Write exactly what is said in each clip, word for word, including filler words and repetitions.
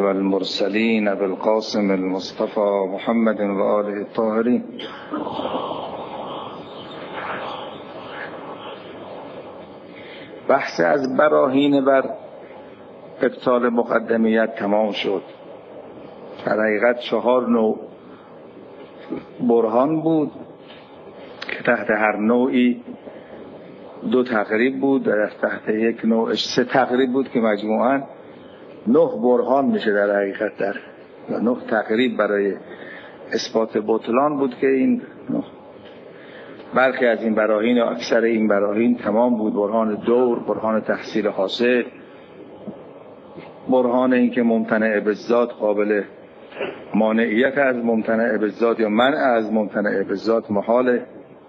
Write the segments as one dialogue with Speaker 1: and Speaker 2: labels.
Speaker 1: والمرسلين بالقاسم المصطفى محمد و آله الطاهرین. بحث از براهین بر ابطال مقدمیت تمام شد. در حقیقت چهار نوع برهان بود که تحت هر نوعی دو تقریب بود، در تحت یک نوعش سه تقریب بود که مجموعاً نه برهان میشه در حقیقت، در نه تقریب برای اثبات بطلان بود که این نه. برخی از این براهین و اکثر این براهین تمام بود. برهان دور، برهان تحصیل حاصل، برهان این که ممتنع بالذات قابل مانعیت از ممتنع بالذات یا منع از ممتنع بالذات محاله.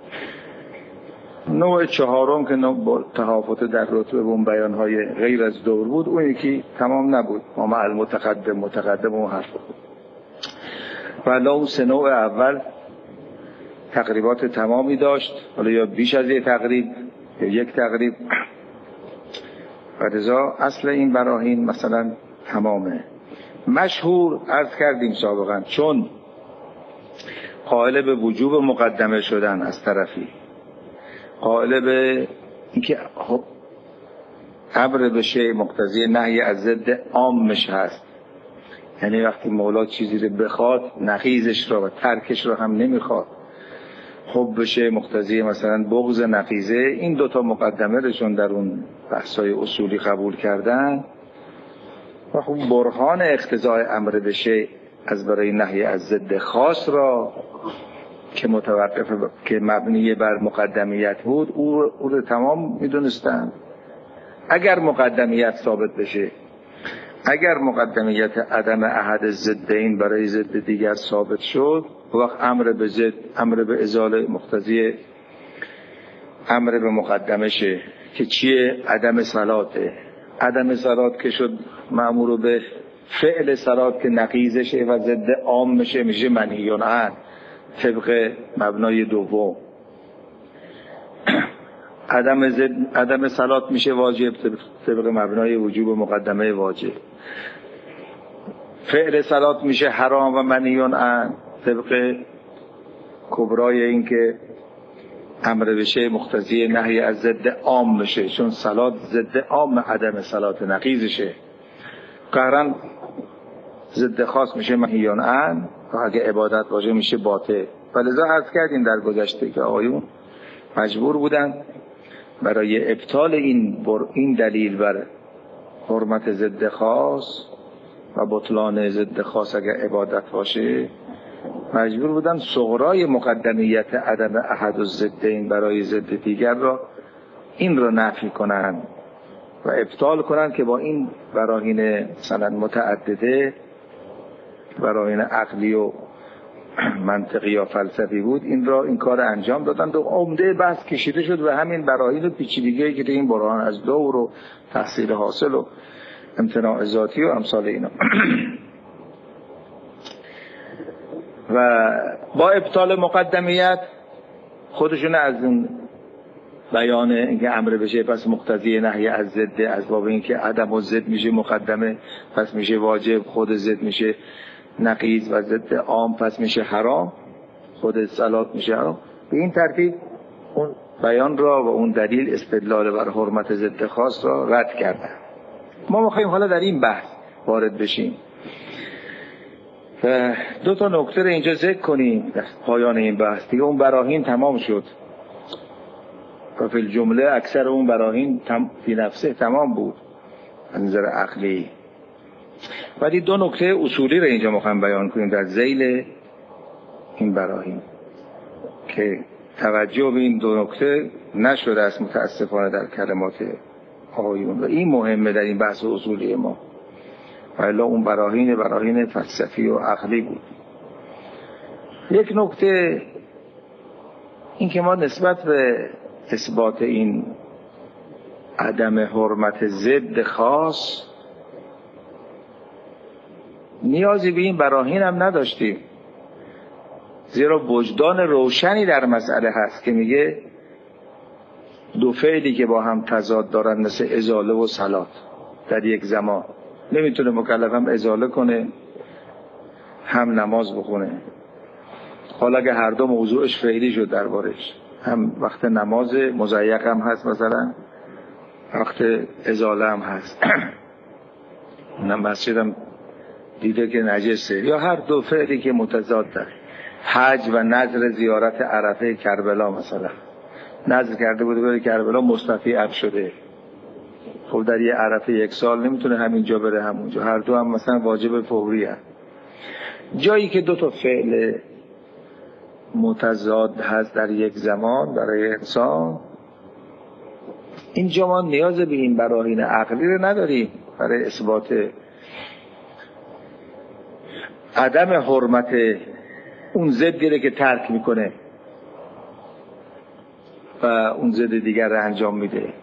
Speaker 1: نوع چهارم که نوع تفاوت در رتبه و اون بیانهای غیر از دور بود، اون یکی تمام نبود، ما مع المتقدم متقدم اون حرف بود. ولی اون سه نوع اول تقریبات تمامی داشت، حالا یا بیش از یک تقریب یا یک تقریب، و لذا اصل این براهین مثلا تمامه. مشهور عرض کردیم سابقا، چون قائل به وجوب مقدمه شدن از طرفی، قائل به اینکه امر به شیء مقتضی نهی از ضد عامش هست، یعنی وقتی مولا چیزی رو بخواد نقیضش رو و ترکش رو هم نمیخواد. حب به شیء مقتضی مثلا بغض نقیضه، این دوتا مقدمه رشون در اون بحثای اصولی قبول کردن و خب برهان اقتضای امر به شیء از برای نهی از ضد خاص را که متوقف ب... که مبنی بر مقدمیت بود، او, او رو تمام میدونستن. اگر مقدمیت ثابت بشه، اگر مقدمیت عدم احد ضدین برای ضد دیگر ثابت شد، وقت امر به ضد، امر به ازاله مقتضی امر به مقدمه شه که چیه؟ عدم صلاته. عدم صلات که شد مأمور به فعل صلات که نقیضشه و ضد عام میشه، میشه منهی عنه طبق مبنای دوم. عدم زد عدم صلات میشه واجب طبق مبنای وجوب مقدمه واجب. فعل صلات میشه حرام و منهی عنه طبق کبرای این که امر بشه مقتضی نهی از ضد عام میشه، چون صلات ضد عام عدم صلات نقیضشه. قهرن ضد خاص میشه منهی عنه و اگه عبادت باشه میشه باطل. ولذا عرض کردیم در گذشته که آقایون مجبور بودن برای ابطال این بر این دلیل بر حرمت ضد خاص و بطلان ضد خاص اگه عبادت باشه، مجبور بودن صغرای مقدمیت عدم احد الضدین برای ضد دیگر را این را نفی کنن و ابطال کنن که با این براهین مثلا متعدده، براهین عقلی و منطقی یا فلسفی بود، این را این کار انجام دادن. و عمده بحث کشیده شد و همین براهین و پیچیدگی که این برهان از دور و تحصیل حاصل و امتناع ذاتی و امثال اینا و با ابطال مقدمیت خودشون از اون بیان اینکه امر بشه پس مقتضی نهی از ضد، از باب اینکه عدم و ضد میشه مقدمه پس میشه واجب، خود ضد میشه نقیض و ضد عام پس میشه حرام، خود صلات میشه حرام. به این ترتیب اون بیان را و اون دلیل استدلال بر حرمت ضد خاص را رد کردن. ما میخوایم حالا در این بحث وارد بشیم و دو تا نکته رو اینجا ذکر کنیم در پایان این بحث. دیگه اون براهین تمام شد و فی الجمله اکثر اون براهین تم... فی نفسه تمام بود از نظر عقلی. ولی دو نکته اصولی رو اینجا میخوایم بیان کنیم در ذیل این براهین که توجه به این دو نکته نشده است متاسفانه در کلمات آقایون و این مهمه در این بحث اصولی ما. ولی اون براهین براهین فلسفی و عقلی بود. یک نکته این که ما نسبت به اثبات این عدم حرمت ضد خاص نیازی به این براهین هم نداشتیم، زیرا وجدان روشنی در مسئله هست که میگه دو فعلی که با هم تضاد دارن مثل ازاله و صلات در یک زمان نمیتونه مکلف هم ازاله کنه هم نماز بخونه. حالا اگه هر دو موضوعش فعلی شد دربارش، هم وقت نماز مضیق هم هست، مثلا وقت ازاله هم هست، نه مسجد هم دیده که نجسه، یا هر دو فعلی که متضاد داره. حج و نذر زیارت عرفه کربلا، مثلا نذر کرده بوده بره کربلا، مستطیع شده، خب در یه عرفه یک سال نمیتونه همینجا بره همونجا، هر دو هم مثلا واجب فوری هست. جایی که دو تا فعل متضاد هست در یک زمان برای انسان، اینجا ما نیاز به این براهین عقلی رو نداریم برای اثبات عدم حرمت اون ضدی که ترک میکنه و اون ضد دیگر رو انجام میده،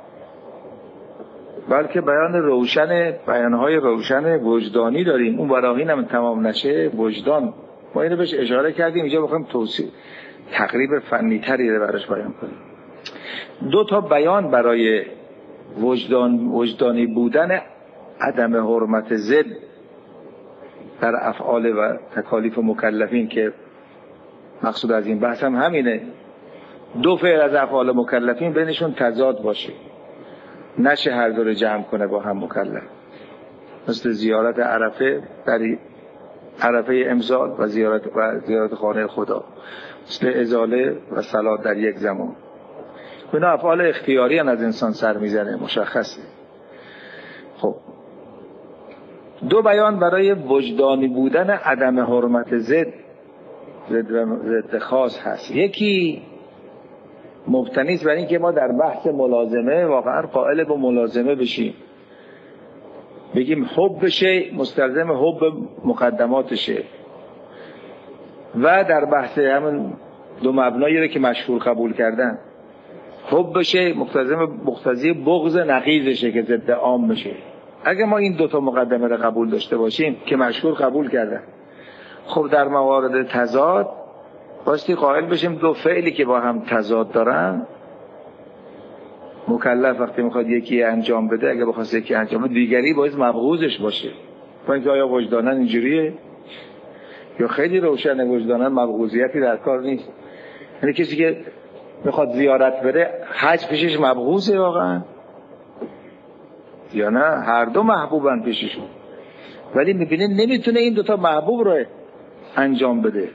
Speaker 1: بلکه بیان روشن، بیانهای روشن وجدانی داریم. اون براهین هم تمام نشه، وجدان ما اینو بهش اشاره کردیم، اینجا بخوایم توصیح تقریب فنی تری رو براش بیان کنیم. دو تا بیان برای وجدان وجدانی بودن عدم حرمت ضد در افعال و تکالیف مکلفین، که مقصود از این بحث هم همینه، دو فعل از افعال مکلفین بینشون تضاد باشه، نشه هر دو رو جمع کنه با هم مکلف، مثل زیارت عرفه در عرفه امسال و زیارت و زیارت خانه خدا، مثل ازاله و صلات در یک زمان. اینا افعال اختیاری هم از انسان سر میزنه، مشخصه. خب دو بیان برای وجدانی بودن عدم حرمت ضد ضد خاص هست. یکی مبتنی است بر این که ما در بحث ملازمه واقعا قائل به ملازمه بشیم، بگیم حب شیء مستلزم حب مقدماتشه، و در بحث همون دو مبنایی رو که مشهور قبول کردن، حب شیء مستلزم مقتضی بغض نقیضشه که ضد عام بشه. اگه ما این دوتا مقدمه رو قبول داشته باشیم که مشهور قبول کردن، خب در موارد تضاد باستی قائل بشیم دو فعلی که با هم تضاد دارن، مکلف وقتی میخواد یکی انجام بده، اگه بخواد یکی انجام بده، دیگری باید مبغوضش باشه. با اینکه آیا وجدانن اینجوریه یا خیلی روشن وجدانن مبغوضیتی در کار نیست؟ یعنی کسی که میخواد زیارت بره، حج پیشش مبغوضه واقعا یا نه؟ هر دو محبوبن پیششون، ولی میبینه نمیتونه این دوتا محبوب رو انجام بده،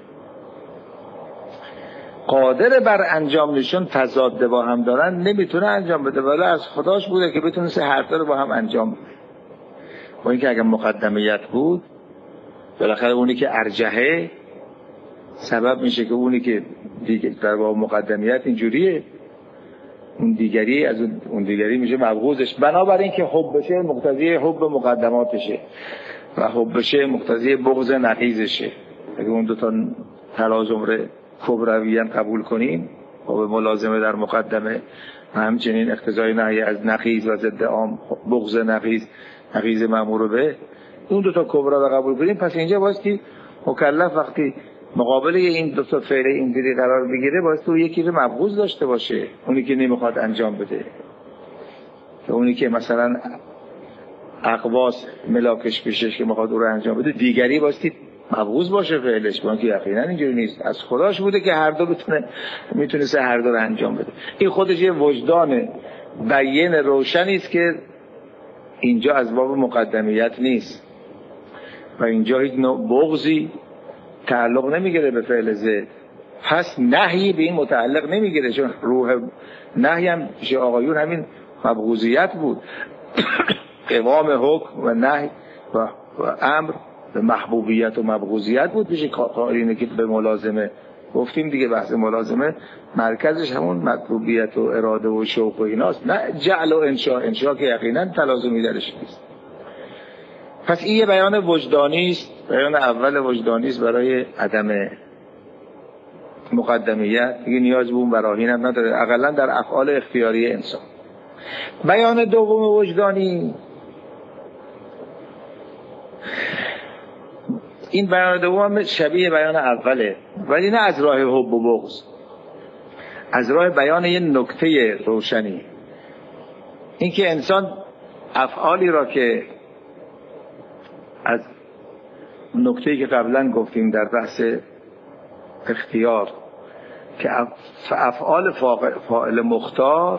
Speaker 1: قادر بر انجام نشون تضاد با هم دارن، نمیتونه انجام بده، ولی از خداش بوده که بتونه سه هر دو رو با هم انجام بده. با اینکه اگر مقدمیت بود، بالاخره اونی که ارجحه سبب میشه که اونی که دیگه در با مقدمیت اینجوریه، اون دیگری از اون دیگری میشه مبغوضش. بنابراین که حب بشه مقتضی حب مقدماتشه و حب بشه مقتضی بغض نقیضشه. اگه اون دو تا تلازم رو کبرویان قبول کنیم و به ملازمه در مقدمه و همچنین اقتضای نهی از نقیض و ضد عام بغض نقیض نقیض مأمور به، اون دو تا کبرا رو قبول کنیم، پس اینجا واسه مکلف وقتی مقابل این دو تا فعل اینجوری قرار بگیره باید تو یکی رو مبغوض داشته باشه، اونی که نمیخواد انجام بده، اونی که مثلا اقواس ملاکش پیشش که میخواد او رو انجام بده، دیگری باستی مبغوض باشه فعلش، با اینکه یقینا اینجوری نیست، از خداش بوده که هر دو بتونه میتونسته هر دو رو انجام بده. این خودش یه وجدان بیان روشنی است که اینجا از باب مقدمیت نیست و اینجا هیچ نوع بغضی تعلق نمیگیره به فعل ضد، پس نهی به این متعلق نمیگیره، چون روح نهی هم پیش آقایون همین مبغوضیت بود. قوام حکم و نهی و, و امر به محبوبیت و مبغوضیت بود پیش قائلین که به ملازمه گفتیم دیگه. بحث ملازمه مرکزش همون مطلوبیت و اراده و شوق و ایناست، نه جعل و انشاء. انشاء که یقینا تلازمی درش نیست. پس این یه بیان وجدانی است، بیان اول وجدانی است برای عدم مقدمیت، دیگه نیاز به اون براهین هم نداره، اقلا در افعال اختیاری انسان. بیان دوم وجدانی، این بیان دوم شبیه بیان اوله، ولی نه از راه حب و بغض، از راه بیان یه نکته روشنی. این که انسان افعالی را که از نکته‌ای که قبلا گفتیم در بحث اختیار که افعال فاعل مختار،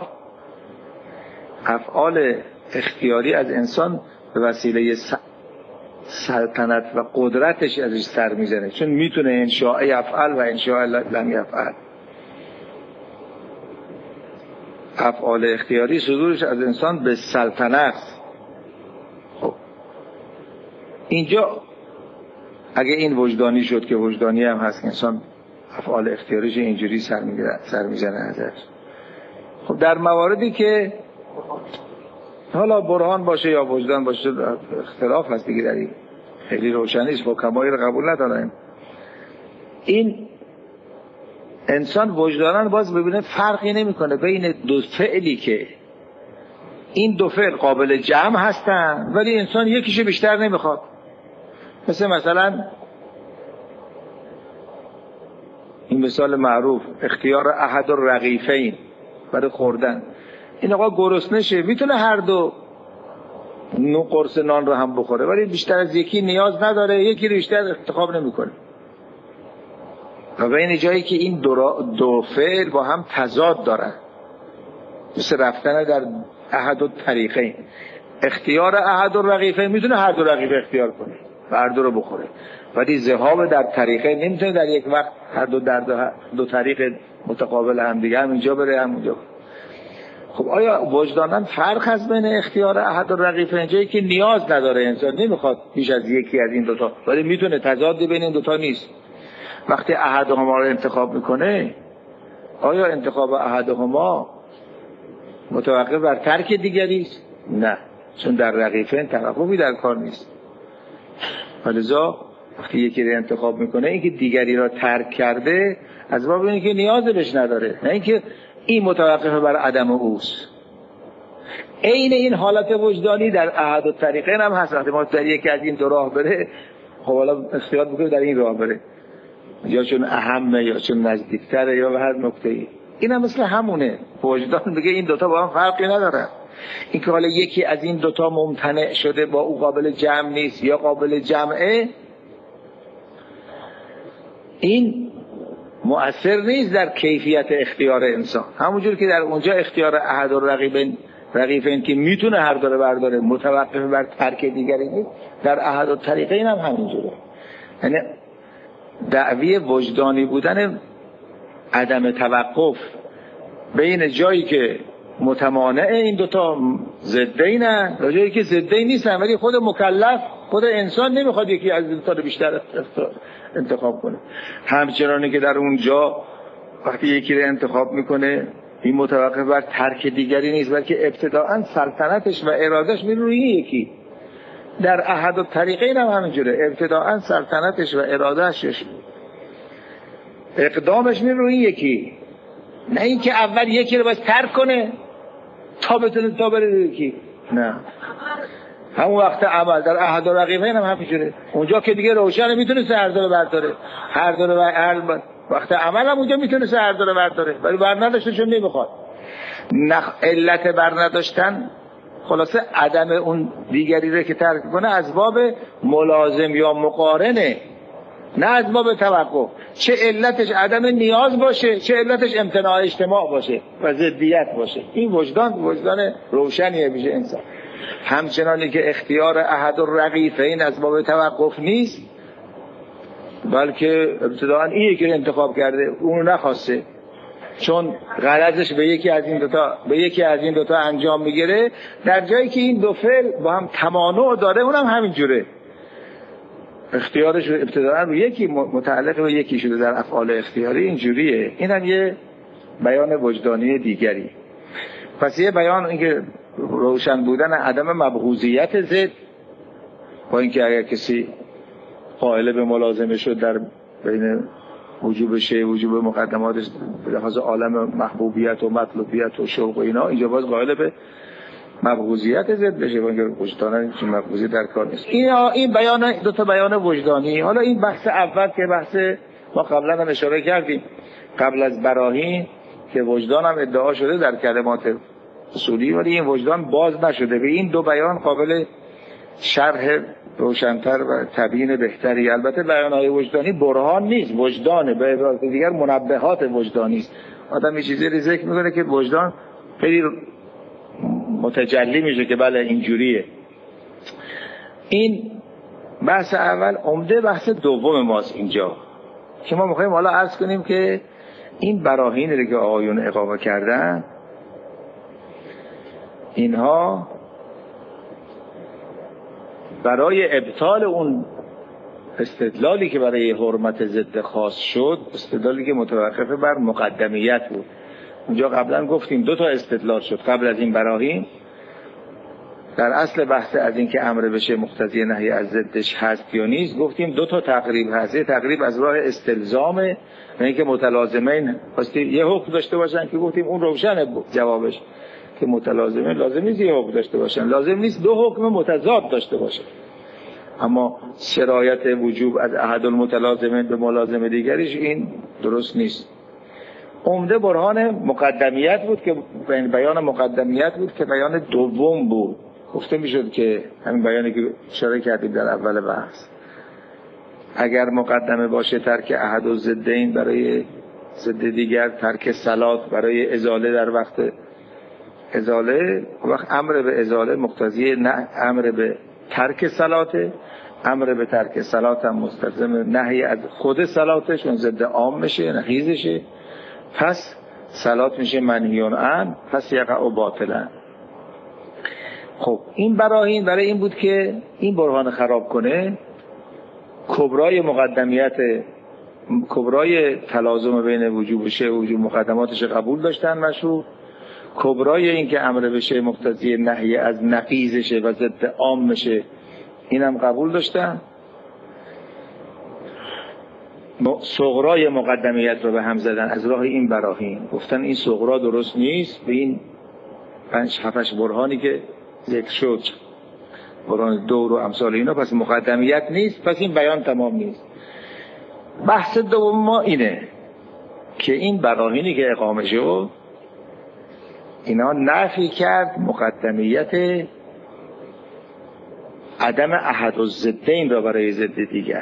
Speaker 1: افعال اختیاری از انسان به وسیله سلطنت و قدرتش ازش سر میزنه، چون میتونه انشاء افعال و انشاء لم یفعل. افعال اختیاری صدورش از انسان به سلطنت. خب اینجا اگه این وجدانی شد که وجدانی هم هست، انسان افعال اختیاریش اینجوری سر میگیره، سر میزنه ازش. خب در مواردی که حالا برهان باشه یا وجدان باشه اختلاف هست دیگه، در این خیلی روشنیست، حکمایی رو قبول ندارن. این انسان وجداناً باز ببینه فرقی نمیکنه بین دو فعلی که این دو فعل قابل جمع هستن ولی انسان یکیشو بیشتر نمیخواد. مثل مثلا این مثال معروف اختیار احد الرغیفین برای خوردن. این آقا گرسنه شه میتونه هر دو نو قرص نان رو هم بخوره ولی بیشتر از یکی نیاز نداره، یکی رو بیشتر انتخاب نمیکنه. و بین جایی که این دو, دو فعل با هم تضاد دارن، مثل رفتن در احد الطریقین، اختیار احد الرغیفین میتونه هر دو رغیف اختیار کنه و هر دو رو بخوره، ولی ذهاب در طریقین نمیتونه در یک وقت هر دو در دو, دو طریق متقابل هم دیگه هم اینجا بره هم اونجا. خب آیا وجداناً فرق هست بین اختیار احد الرغیفین، جایی که نیاز نداره انسان نمیخواد بیش از یکی از این دوتا ولی میتونه، تضاد بین این دوتا نیست. وقتی احدهما رو انتخاب میکنه آیا انتخاب احدهما متوقف بر ترک دیگری است؟ نه، چون در رغیفین توقفی در کار نیست. ولذا وقتی یکی رو انتخاب میکنه اینکه دیگری را ترک کرده از باب اینکه نیاز بهش نداره، نه اینکه این متوقف بر عدم اوست. عین این حالت وجدانی در احد الطریقین هم هست. وقتی ما در یکی از این دو راه بره، خب حالا اختیار بکنه در این راه بره، یا چون اهمه یا چون نزدیکتره یا به هر نکته‌ای. این هم مثل همونه. وجدان میگه این دوتا با هم فرقی نداره. این که حالا یکی از این دوتا ممتنع شده با او قابل جمع نیست یا قابل جمعه، این مؤثر نیست در کیفیت اختیار انسان. همونجور که در اونجا اختیار احد الرغیفین رغیفین که میتونه هر داره برداره متوقف بر ترک دیگری نیست، در احد الطریقین هم همینجوره. یعنی دعوی وجدانی بودن عدم توقف بین جایی که متمانع این دوتا ضدینن و جایی که ضدین نیستن ولی خود مکلف، خود انسان نمیخواد یکی از دوتا رو بیشتر انتخاب کنه. همچنانی که در اونجا وقتی یکی رو انتخاب میکنه این متوقف بر ترک دیگری نیست بلکه ابتداءً سلطنتش و ارادش میره روی یکی. در احد الطریقین هم همینجوره، ابتداءً سلطنتش و ارادهش اقدامش میره روی یکی، نه اینکه اول یکی رو باید ترک کنه تا بتونه تا بره روی یکی. نه، همون وقت عمل در احد الرغیفین هم همینجوره. اونجا که دیگه روشنه میتونه هر دو رو برداره، هر دو رو هر وقت عمل هم اونجا میتونه هر دو رو برداره ولی برنداشته چون نمیخواد. نخ... علت برنداشتن خلاصه عدم اون دیگری رو که ترک کنه از باب ملازم یا مقارنه، نه از باب توقف. چه علتش عدم نیاز باشه چه علتش امتناع اجتماع باشه و ضدیت باشه. این وجدان وجدان روشنیه میشه انسان. همچنانی که اختیار احد الرغیفین از باب توقف نیست بلکه ابتداءً این یکی رو انتخاب کرده اون رو نخواسته، چون غرضش به یکی از این دوتا به یکی از این دوتا انجام میگیره، در جایی که این دو فعل با هم تمانع داره اونم همین جوره. اختیارش ابتداءً رو یکی متعلق به یکی شده در افعال اختیاری اینجوریه. این هم یه بیان وجدانی دیگری. پس یه بیان اینکه روشن بودن عدم مبغوضیت ضد، با اینکه اگر کسی قائل به ملازمه شد در بین وجوب شی وجوب مقدماتش به لحاظ عالم محبوبیت و مطلوبیت و شوق و اینا، اینجا باز قائل به مبغوضیت ضد بشه، با اینکه وجدانن چون مبغوضی در کار نیست. این این بیان دو تا بیان وجدانی. حالا این بحث اول که بحث ما قبلا هم اشاره کردیم قبل از براهین که وجدان هم ادعا شده در کلمات اصولی ولی این وجدان باز نشده. به این دو بیان قابل شرح روشن‌تر و تبیین بهتری. البته بیان‌های وجدانی برهان نیست، وجدانه، به عبارت دیگر منبهات وجدانی است. آدم یه چیزی رو ذکر میکنه که وجدان خیلی متجلی میشه که بله اینجوریه. این بحث اول. عمده بحث دوم ماست اینجا که ما میخوایم حالا عرض کنیم که این براهینی رو که آقایون اقامه کردن، اینها برای ابطال اون استدلالی که برای حرمت ضد خاص شد، استدلالی که متوقف بر مقدمیت بود. اونجا قبلا گفتیم دو تا استدلال شد قبل از این براهین. در اصل بحث از این که امر بشه مقتضی نهی از ضدش هست یا نیست، گفتیم دو تا تقریب هست. تقریب از راه استلزامه، یعنی که متلازمین واسه یه حکم داشته باشن که گفتیم اون روشنه جوابش که متلازمین لازم نیست یه حکم داشته باشن، لازم نیست دو حکم متضاد داشته باشن. اما شرایط وجوب از احد المتلازمین به ملازم دیگریش این درست نیست. عمده برهان مقدمیت بود که بیان مقدمیت بود که بیان دوم بود. گفته میشد که همین بیانی که اشاره کردیم در اول بحث، اگر مقدمه باشه ترک احد الضدین برای ضد دیگر، ترک صلات برای ازاله در وقت ازاله، وقت امر به ازاله مقتضی نه امر به ترک صلاته، امر به ترک صلات هم مستلزم نهی از خود صلاته چون ضد عام میشه، نقیضشه، پس صلات میشه منهیون عنه، پس یقع باطلا. خب این براهین برای این بود که این برهان خراب کنه، کبرای مقدمیت، کبرای تلازم بین وجوب و شیء و وجوب مقدماتش قبول داشتن مشروع، کبرای این که امر بشه مقتضی نهی از نقیضشه و ضد عام میشه اینم قبول داشتن. صغرای مقدمیت رو به هم زدن از راه این براهین، گفتن این صغرا درست نیست به این پنج هفتش برهانی که ذکر شد، برهان دور و امثال اینا، پس مقدمیت نیست، پس این بیان تمام نیست. بحث دوم ما اینه که این براهینی که اقامه شد اینا نفی کرد مقدمیت عدم احد الضدین را برای ضد دیگر.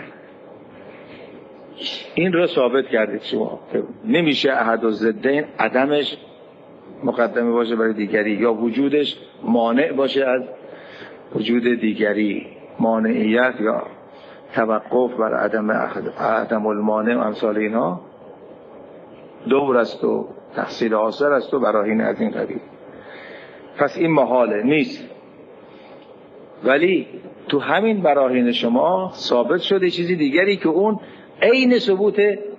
Speaker 1: این رو ثابت کردید شما که نمیشه احد الضدین عدمش مقدمه باشه برای دیگری یا وجودش مانع باشه از وجود دیگری، مانعیت یا توقف بر عدم عدم المانع و امثال اینا دور است و تحصیل حاصل است و براهین از این قبیل. پس این محاله نیست. ولی تو همین براهین شما ثابت شده چیزی دیگری که اون عین ثبوت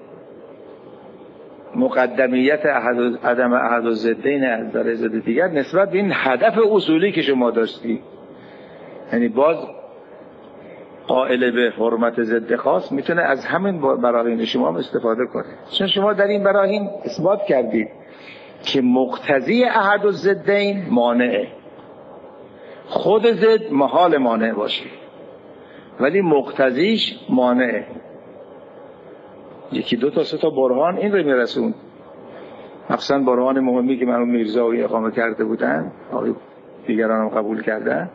Speaker 1: مقدمیت احد عدم احد الضدین از در ضد دیگر نسبت به این هدف اصولی که شما داشتی. یعنی باز قائل به حرمت ضد خاص میتونه از همین براهین شما هم استفاده کنه، چون شما در این براهین اثبات کردید که مقتضی احد الضدین مانعه، خود ضد محال مانع باشه ولی مقتضیش مانعه. یکی دو تا سه تا برهان این رو میرسون، مخصوصا برهان مهمی که مرحوم میرزایی اقامه کرده بودن، دیگران هم قبول کردن،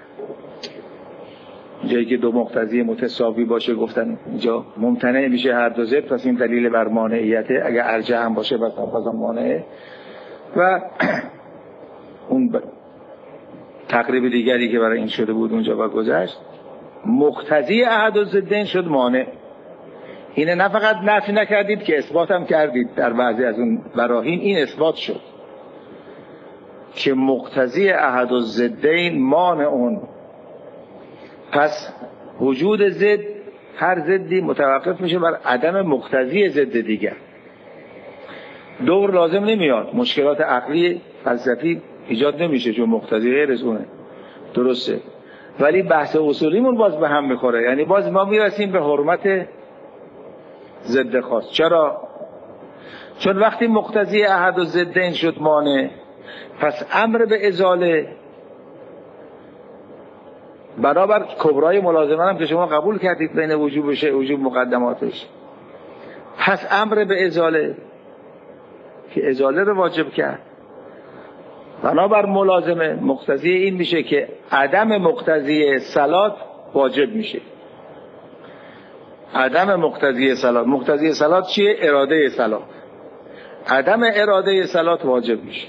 Speaker 1: جایی که دو مقتضی متساوی باشه گفتن اینجا ممتنع میشه هر دو ضد، پس این دلیل بر مانعیته، اگر ارجح هم باشه بس هم مانعه. و اون ب... تقریب دیگری که برای این شده بود اونجا و گذشت، مقتضی احد الضدین شد مانع. اینه نه فقط نفی نکردید که اثبات هم کردید، در بعضی از اون براهین این اثبات شد که مقتضی احد الضدین مانع اون، پس وجود ضد هر ضدی متوقف میشه بر عدم مقتضی ضد دیگر. دور لازم نمیاد، مشکلات عقلی فلسفی ایجاد نمیشه چون مقتضی غیر از اونه، درسته، ولی بحث اصولیمون باز به هم میخوره. یعنی باز ما میرسیم به حرمت ضد خاص. چرا؟ چون وقتی مقتضی احد الضدین شد مانع، پس امر به ازاله برابر کبرای ملازمه هم که شما قبول کردید بین وجوب و شیء وجوب مقدماتش، پس امر به ازاله که ازاله رو واجب کرد بنابر ملازمه مقتضی این میشه که عدم مقتضی صلات واجب میشه. عدم مقتضی صلات، مقتضی صلات چیه؟ اراده صلات. عدم اراده صلات واجب میشه.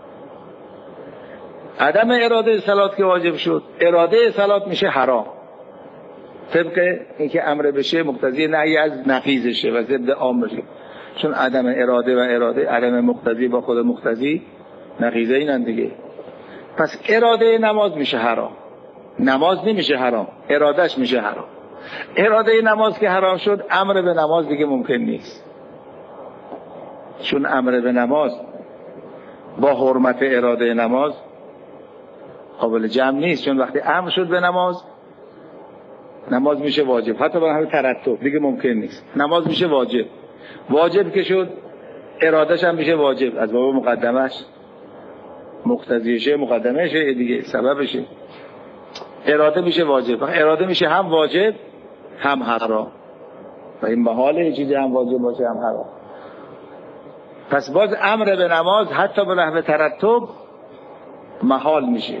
Speaker 1: عدم اراده صلات که واجب شد، اراده صلات میشه حرام، طبق اینکه امر بشه مقتضی نهی از نقیضشه و ضد عام بشه. چون عدم اراده و اراده، عدم مقتضی با خود مقتضی نقیضه اینن دیگه. پس اراده نماز میشه حرام، نماز نمیشه حرام، ارادهش میشه حرام. اراده نماز که حرام شد، امر به نماز دیگه ممکن نیست. چون امر به نماز با حرمت اراده نماز قابل جمع نیست. چون وقتی امر شد به نماز، نماز میشه واجب، حتی با همه ترتب دیگه ممکن نیست. نماز میشه واجب، واجب که شد ارادهش هم میشه واجب، از باب مقدمش، مقتضیشه مقدمشه دیگه، سببشه. اراده میشه واجب، اراده میشه هم واجب هم حرام و این محاله چیزی هم واجب باشه هم حرام. پس باز امر به نماز حتی به نحو ترتب محال میشه.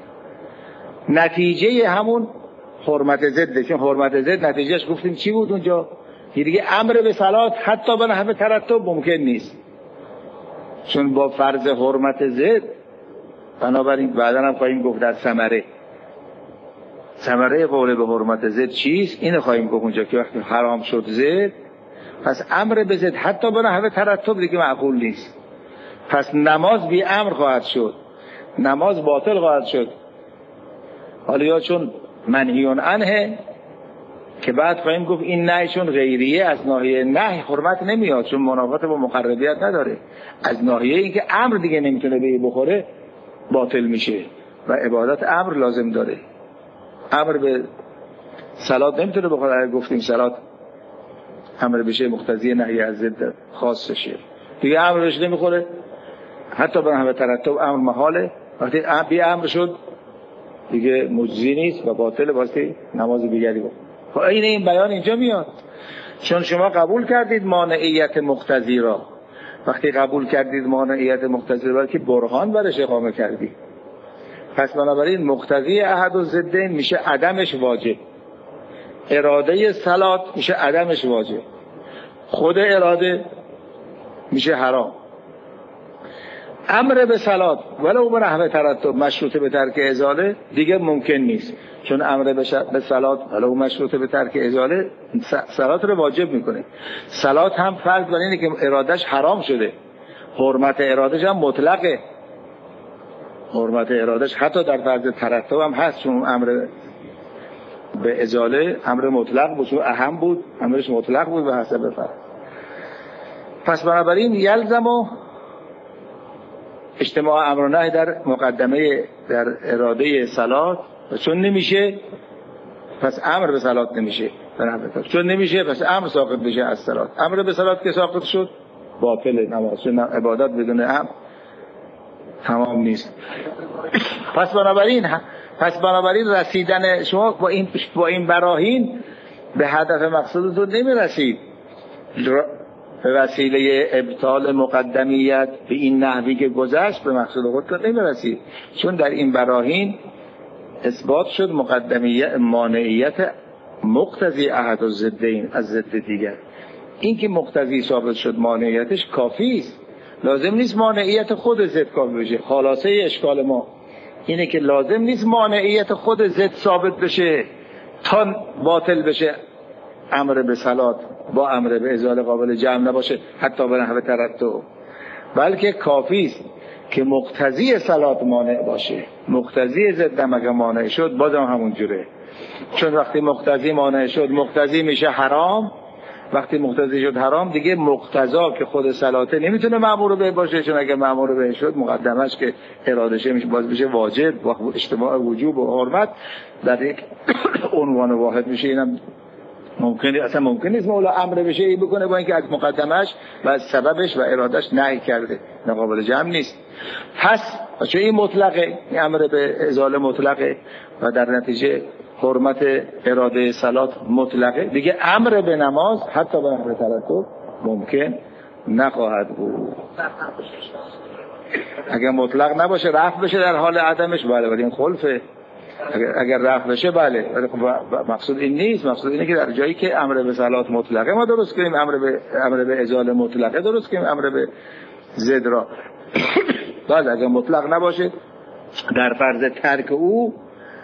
Speaker 1: نتیجه همون حرمت ضد، چون حرمت ضد نتیجهش گفتیم چی بود اونجا؟ دیگه امر به صلات حتی به نحو ترتب ممکن نیست، چون با فرض حرمت ضد. بنابراین بعدا هم خواهیم گفت در ثمره ثمره قول به حرمت ضد چیست، اینو خواهیم گفت اونجا که وقتی حرام شد ضد، پس امر به ضد حتی به نحو ترتب دیگه معقول نیست. پس نماز بی امر خواهد شد، نماز باطل خواهد شد. حالا یا چون منهیون عنه که بعد خواهیم گفت این نهی چون غیریه، از ناحیه نهی حرمت نمیاد چون منافات با مقربیت نداره، از ناحیه این که امر دیگه نمیتونه به بخوره باطل میشه و عبادت امر لازم داره. امر به صلات نمیتونه بخوره. اگر گفتیم صلات امر بشه مقتضی نهی از ضد خاص شه، دیگه امر بهش نمیخوره، حتی به نحو ترتب امر محاله. وقتی بی امر شد دیگه مجزی نیست و باطل، واسه نماز دیگری بود. خب این این بیان اینجا میاد چون شما قبول کردید مانعیت مقتضی را. وقتی قبول کردید مانعیت مقتضی را که برهان برش اقامه کردید، پس بنابراین مقتضی احد الضدین میشه عدمش واجب، اراده صلات میشه عدمش واجب، خود اراده میشه حرام. امر به صلات ولو به نحو ترتب مشروطه به ترک ازاله دیگه ممکن نیست، چون امر به صلات ولو مشروطه به ترک ازاله صلات رو واجب میکنه. صلات هم فرض بر اینه که ارادش حرام شده، حرمت ارادش هم مطلقه، حرمت ارادش حتی در فرض ترتب هم هست، چون امر به ازاله امر مطلق بود، چون اهم بود، امرش مطلق بود به حسب فرض. پس بنابراین یلزم و اجتماع امر و نهی در مقدمه در اراده صلات، و چون نمیشه پس امر به صلات نمیشه، چون نمیشه پس امر ساقط بشه از صلات. امر به صلات که ساقط شد باطل نماز، چون عبادت بدون امر تمام نیست. پس بنابراین پس بنابراین رسیدن شما با این با این براهین به هدف مقصودتون نمیرسید. به وسیله ابطال مقدمیت به این نحوی که گذشت به مقصود خودتون نمیرسید، چون در این براهین اثبات شد مقدمیت مانعیت مقتضی احد الضدین از ضد دیگر. این که مقتضی ثابت شد مانعیتش کافی است، لازم نیست مانعیت خود ضد کافی بشه. خلاصه اشکال ما اینه که لازم نیست مانعیت خود ضد ثابت بشه تا باطل بشه امر به صلات با امر به ازاله قابل جمع نباشه، حتی به نحو ترتب، بلکه کافی است که مقتضی صلات مانع باشه. مقتضی ضد هم اگه مانع شد بازم همون جوره، چون وقتی مقتضی مانع شد مقتضی میشه حرام. وقتی مقتضی شد حرام دیگه مقتضا که خود صلاته نمیتونه مأمور به باشه، چون اگه مأمور به شد مقدمش که ارادشه میشه باز میشه واجب و اجتماع وجوب و حرمت در یک عنوان واحد میشه. اینم ممکنه اصلا ممکن نیست مولا امر بشه ای بکنه با اینکه از مقدمش و از سببش و ارادش نهی کرده، قابل جمع نیست. پس چون این مطلقه، این امر به ازاله مطلقه و در نتیجه حرمت اراده صلات مطلقه، دیگه امر به نماز حتی به نحو ترتب ممکن نخواهد بود. اگر مطلق نباشه رفع بشه در حال عدمش، بله ولی این خلفه. اگر, اگر رفع بشه بله، ولی خب مقصود این نیست. مقصود اینه که در جایی که امر به صلات مطلقه ما درست کنیم، امر به امر به ازاله مطلقه درست کنیم، امر به ضد را باز اگر مطلق نباشه در فرض ترک او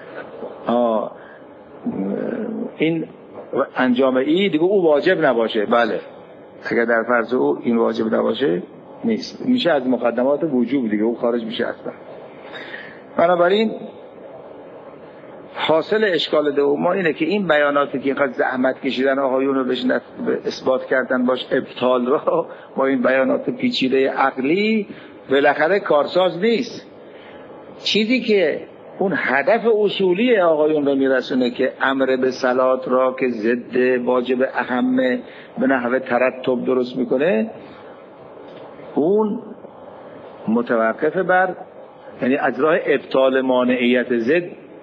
Speaker 1: این انجام ای دیگه او واجب نباشه. بله اگر در فرض او این واجب نباشه نیست، میشه از مقدمات وجوب دیگه، او خارج میشه اصلا. بنابراین حاصل اشکال دوم اینه که این بیاناتی که اینقدر زحمت کشیدن آقایون رو بشن اثبات کردن باش ابطال را با این بیانات پیچیده عقلی بالاخره کارساز نیست. چیزی که اون هدف اصولی آقایون رو میرسونه که امر به صلات را که ضد واجب اهمه به نحو ترتب درست میکنه، اون متوقف بر یعنی از راه ابطال مانعیت ضد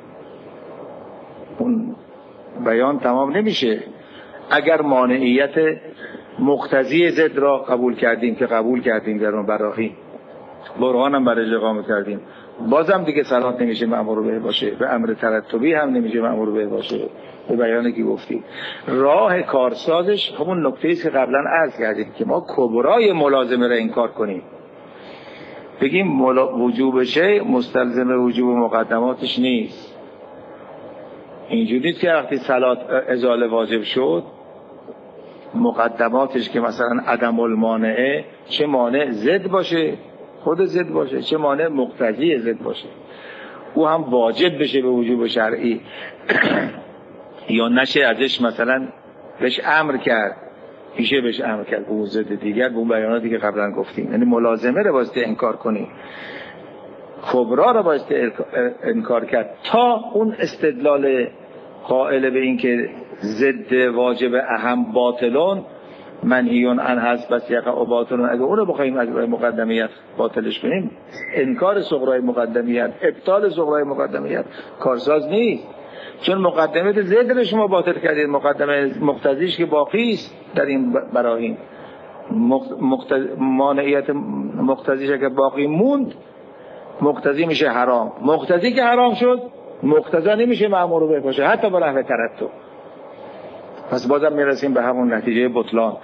Speaker 1: اون بیان تمام نمیشه. اگر مانعیت مقتضی ضد را قبول کردیم که قبول کردیم در اون براهین برهان هم برای اقامه کردیم، بازم دیگه صلات نمیشه مأمور به باشه، به امر ترتبی هم نمیشه مأمور به باشه. به بیانی که گفتیم راه کارسازش همون نکته است که قبلا عرض کردیم که ما کبرای ملازمه را انکار کنیم، بگیم وجوب شیء مستلزم وجوب مقدماتش نیست. اینجوری نیست که وقتی صلات ازاله واجب شد مقدماتش که مثلا عدم المانعه، چه مانع ضد باشه خود ضد باشه، چه مانع مقتضی ضد باشه، او هم واجب بشه به وجوب شرعی یا نشه ازش مثلا بهش امر کرد، میشه بهش امر کرد به اون ضد دیگر، به اون بیاناتی که قبلا گفتیم. یعنی ملازمه رو بایستی انکار کنیم، کبرا رو بایستی انکار کرد تا اون استدلال قائل به این که ضد واجب اهم باطلون منهیون عن هست بس یقع باطلون، اگه اون رو بخوایم از مقدمیت باطلش کنیم، انکار صغرای مقدمیت، ابطال صغرای مقدمیت کارساز نیست. چون مقدمه ضد رو شما باطل کردید، مقدمه مقتضیش که باقی است در این براهین، مقتضی مانعیت مقتضیش که باقی موند مقتضی میشه حرام، مقتضی که حرام شد مقتضا نمیشه مأمور به باشه حتی با نحو ترتب. پس بازم میرسیم به همون نتیجه بطلان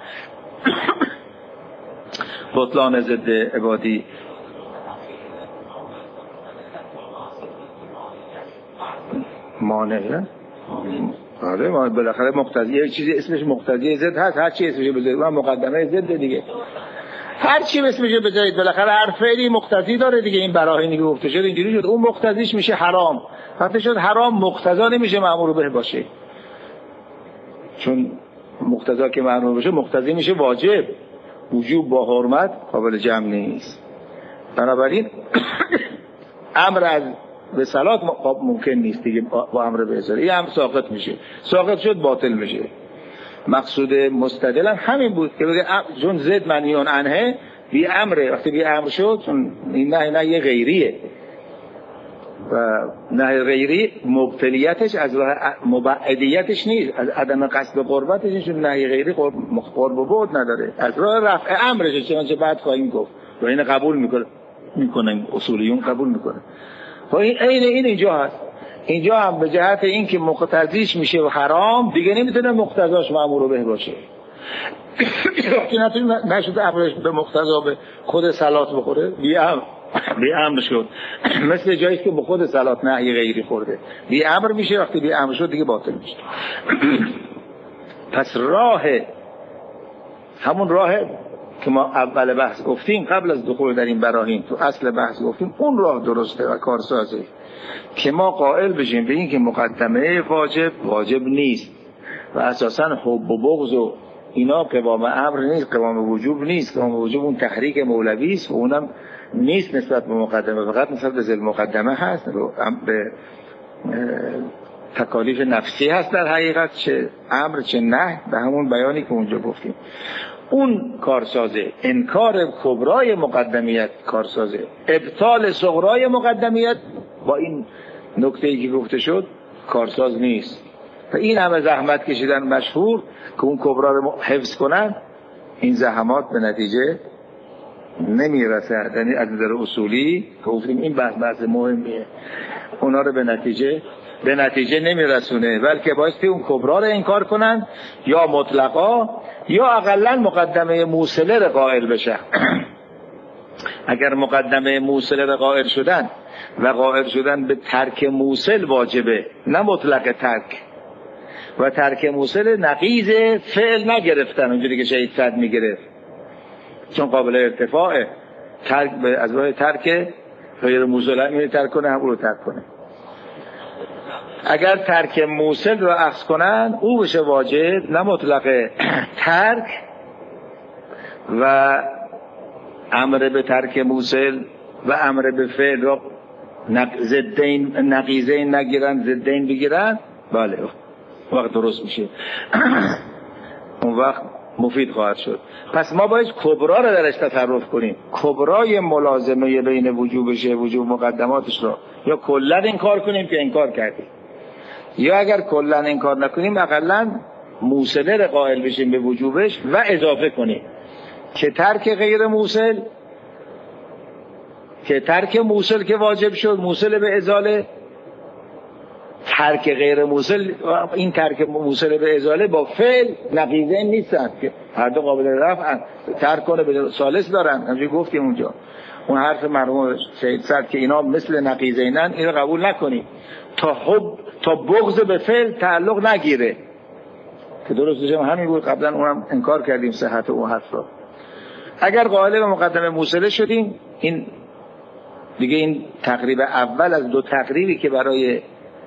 Speaker 1: بطلان ضد عبادی. مانعه آره ما بالاخره مقتضی یک چیزی اسمش مقتضی ضد هست، هر چی اسمش بذارید اون مقدمه ضد دیگه، هر چی اسمش بذارید بالاخره هر فعلی مقتضی داره دیگه. این براهینی که گفته شد اینجوری شد، اون مقتضیش میشه حرام، وقتی شد حرام مقتضا نمیشه مأمور به باشه، چون مقتضا که مأمور بشه مقتضی میشه واجب، وجوب با حرمت قابل جمع نیست. بنابراین امر از به صلات ممکن نیست دیگه با امر به ازاله، این امر ساقط میشه، ساقط شد باطل میشه. مقصود مستدل هم همین بود که بگه چون زد منهیون عنه بی امره، وقتی بی امر شد چون این نه نه یه غیریه و نه غیری مبتلیتش از راه مبعدیتش نیست، از عدم قصد قربتش، چون نه غیری قرب و بعد نداره، از راه رفع امرش، چنانچه بعد خواهیم گفت و این قبول میکنه میکنه اصولیون قبول میکنه. و این عین این اینجا هست، اینجا هم به جهت این که مقتضیش میشه و حرام دیگه نمیتونه مقتضاش مأمور به باشه. وقتی نتونه نشد امرش به مقتضا به خود صلات بخوره بی امر بی امر شد، مثل جایی که به خود صلات نهی غیری خورده بی امر میشه، وقتی بی امر شد دیگه باطل میشه. پس راه همون راه که ما اول بحث گفتیم قبل از دخول در این براهین تو اصل بحث گفتیم، اون راه درسته و کارسازه که ما قائل بشیم به این که مقدمه واجب واجب نیست و اساسا حب و بغض و اینا قوام امر نیست، قوام وجوب نیست. قوام وجوب اون تحریک مولوی است و اونم نیست نسبت به مقدمه، فقط نسبت به ذل مقدمه هست، به تکالیف نفسی هست در حقیقت، چه امر چه نهی، به همون بیانی که اونجا گفتیم. اون کارسازه، انکار کبرای مقدمیت کارسازه، ابطال صغرای مقدمیت با این نکته‌ای که گفته شد کارساز نیست. و این همه زحمت کشیدن مشهور که اون کبرا رو حفظ کنن، این زحمات به نتیجه نمیرسد، یعنی از نظر اصولی گفتیم این بحث بحث مهمیه، اونا رو به نتیجه به نتیجه نمیرسونه، بلکه بایستی اون کبرا رو انکار کنن یا مطلقا یا اقلا مقدمه موصله رو قائل بشن. اگر مقدمه موصله رو قائل شدن و قائل شدن به ترک موصل واجبه، نه مطلق ترک، و ترک موصل نقیض فعل نگرفتن اونجوری که شهید صد میگرفت، چون قابل ارتفاعه. ترک از راه ترک غیر موصل هم ترک کنه، هم رو ترک کنه. اگر ترک موصل رو اخذ کنن او بشه واجب، نه مطلق ترک، و امر به ترک موصل و امر به فعل رو ضدین نقیضین نگیرن، ضدین بگیرن، بله وقت درست میشه. اون وقت مفید خواهد شد. پس ما باید کبرا رو درش تصرف کنیم، کبرای ملازمه بین وجوبشه، وجوب مقدماتش رو یا کلا انکار کنیم که انکار کردیم، یا اگر کلا انکار نکنیم اقلا موصله رو قائل بشیم به وجوبش و اضافه کنیم که ترک غیر موصل، که ترک موصل که واجب شد موصل به ازاله، ترک غیر موصل، این ترک موصل به ازاله با فعل نقیضین نیستن که هر دو قابل رفعن، ترک کنه به ثالث دارن. همچنین گفتیم اونجا اون حرف مرحوم شهید صد که اینا مثل نقیضینن، اینو قبول نکنیم تا حب تا بغض به فعل تعلق نگیره، که درستش هم همین بود، قبلا اونم انکار کردیم صحت اون حرف رو. اگر قائل به مقدمه موصله شدیم، این دیگه این تقریب اول از دو تقریبی که برای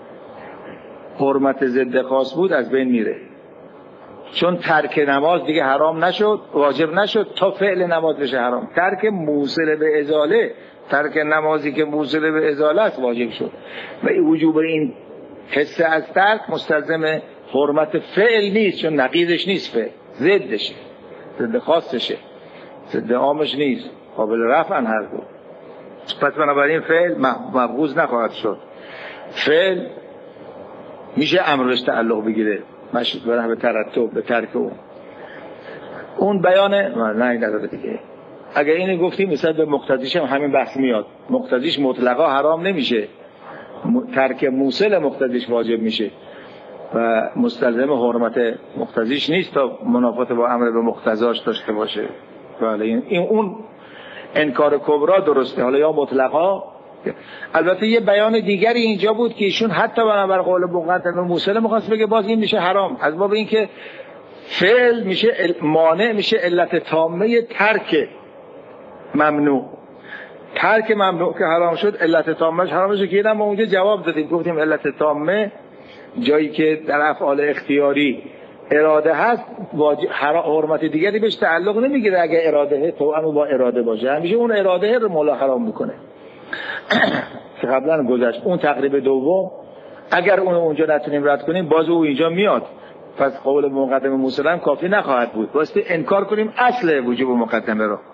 Speaker 1: حرمت ضد خاص بود از بین میره، چون ترک نماز دیگه حرام نشد، واجب نشد تا فعل نماز بشه حرام. ترک موصل به ازاله، ترک نمازی که موصل به ازاله است واجب شد، و وجوب این حصه از ترک مستلزم حرمت فعل نیست، چون نقیضش نیست، فعل ضدشه، ضد خاصشه، ضد عامش نیست، قابل رفع هر دو. پس بنابراین فعل مبغوض نخواهد شد. فعل میشه امر بهش تعلق بگیره، مشروط بره به ترتب به ترک اون. اون بیانه نه این نداره دیگه. اگر اینو گفتیم مثلا به مقتضیش هم همین بحث میاد، مقتضیش مطلقا حرام نمیشه، ترک موصل مقتضیش واجب میشه و مستلزم حرمت مقتضیش نیست تا منافات با امر به مقتضاش داشته باشه. بله این, این اون انکار کبرا درسته. حالا یا مطلقا، البته یه بیان دیگری اینجا بود که ایشون حتی بنابر قول مقدمه موصل می‌خواست بگه باز این میشه حرام، از باب اینکه فعل میشه مانع، میشه علت تامه ترک ممنوع. ترک ممنوع که حرام شد، علت تامهش حرام میشه که ما اونجا جواب دادیم، گفتیم علت تامه جایی که در افعال اختیاری اراده هست واجب حرمت دیگری بهش تعلق نمیگیره. اگه اراده تو اما با اراده باشه همیشه اون اراده رو مولا حرام میکنه که قبلا گذشت. اون تقریب دوم اگر اون اونجا نتونیم رد کنیم باز او اینجا میاد، پس قول مقدمه موصل هم کافی نخواهد بود، باستی انکار کنیم اصل وجوب مقدمه رو.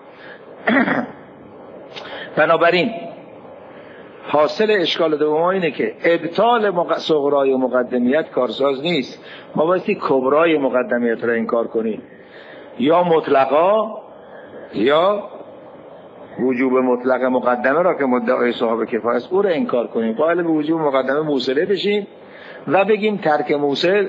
Speaker 1: بنابراین حاصل اشکال دوم اینه که ابطال مق... صغرای مقدمیت کارساز نیست، ما بایستی کبرای مقدمیت رو انکار کنیم، یا مطلقا یا وجوب مطلق مقدمه را که مدعای صاحب کفایه است او را انکار کنیم، قائل به وجوب مقدمه موصله بشیم و بگیم ترک موصل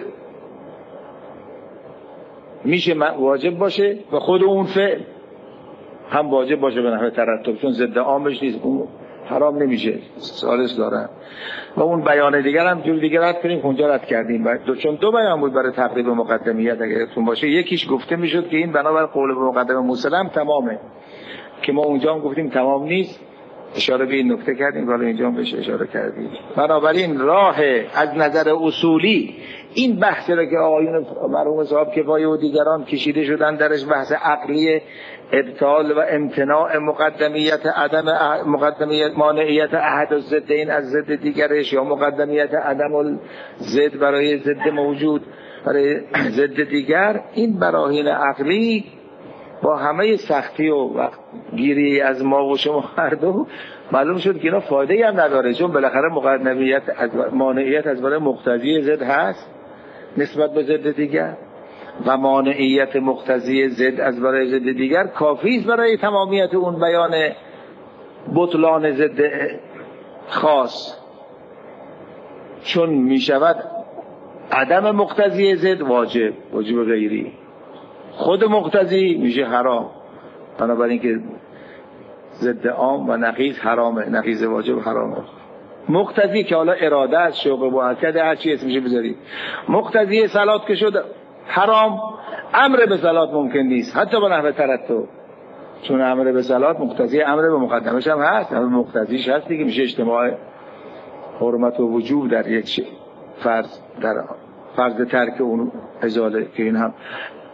Speaker 1: میشه واجب باشه و خود اون فعل هم واجب باشه به نحو ترتب، چون ضد عامش نیست، اون حرام نمیشه، ثالث دارن. و اون بیان دیگر هم جور دیگر رد کنیم، اونجا رد کردیم دو، چون دو بیان بود برای تقریب مقدمیت اگر یادتون باشه. یکیش گفته میشد که این بنابر قول به مقدمه موصل هم تمامه، که ما اونجا هم گفتیم تمام نیست، اشاره به این نکته کردیم، حالا اینجا هم بهش اشاره کردیم. بنابراین راه از نظر اصولی این بحثی را که آقایون مرحوم صاحب کفایه و دیگران کشیده شدن درش، بحث عقلی ابطال و امتناع مقدمیت عدم مقدمیت مانعیت احد الضدین از ضد دیگرش، یا مقدمیت عدم الضد برای ضد موجود برای ضد دیگر، این براهین عقلی با همه سختی و گیری از ما و شما هر دو معلوم شد که اینا فایده هم نداره، چون بالاخره مقدمیت از مانعیت از برای مقتضی ضد هست نسبت به ضد دیگر، و مانعیت مقتضی ضد از برای ضد دیگر کافی است برای تمامیت اون بیان بطلان ضد خاص، چون می شود عدم مقتضی ضد واجب، واجب غیری، خود مقتضی میشه حرام. بنابراین که ضد عام و نقیض حرامه، نقیض واجب حرامه. مقتضی که حالا اراده است، شوق و حرکت، هر چی اسمش بذارید، مقتضی صلات که شد حرام، امر به صلات ممکن نیست حتی به نحو ترتب، چون امر به صلات مقتضی امر به مقدمش هم هست، امر مقتضیش هست دیگه، میشه اجتماع حرمت و وجوب در یک فرض، در فرض ترک اون ازاله که این هم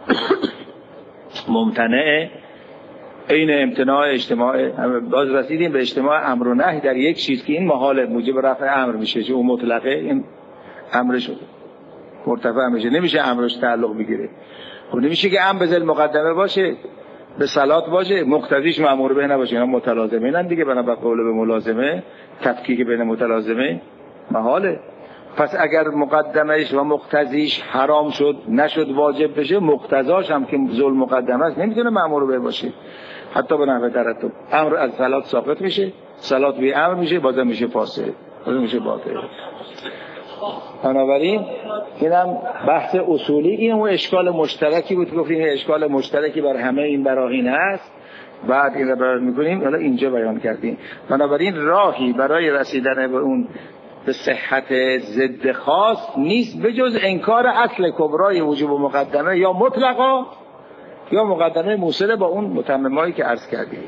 Speaker 1: ممتنعه. این امتناع اجتماع، باز رسیدیم به اجتماع امر و نهی در یک چیز که این محال موجب رفع امر میشه، چون اون مطلقه این امرش مرتفع میشه، نمیشه امرش تعلق بگیره. خب نمیشه که امر بذل مقدمه باشه به صلات باشه مقتضیش مأمور به نباشه، اینا متلازمه نه دیگه، بنا به قول به ملازمه تفکیک بین متلازمه محاله. پس اگر مقدمهش و مقتضیش حرام شد نشد واجب بشه، مقتضاش هم که ذل مقدمه است نمیتونه مأمور به باشه حتی به نحو ترتب. امر از صلات ساقط میشه، صلات بی امر میشه، بازم میشه فاسد، بازم میشه باطل. بنابراین اینم بحث اصولی، این اون اشکال مشترکی بود، گفتیم اشکال مشترکی بر همه این براهین هست، بعد این رو بیان میکنیم، حالا اینجا بیان کردیم. بنابراین راهی برای رسیدن به اون به صحت ضد خاص نیست بجز انکار اصل کبرای وجوب و مقدمه، یا مطلقا یا مقدمه موصله با اون متممایی که عرض کردیم.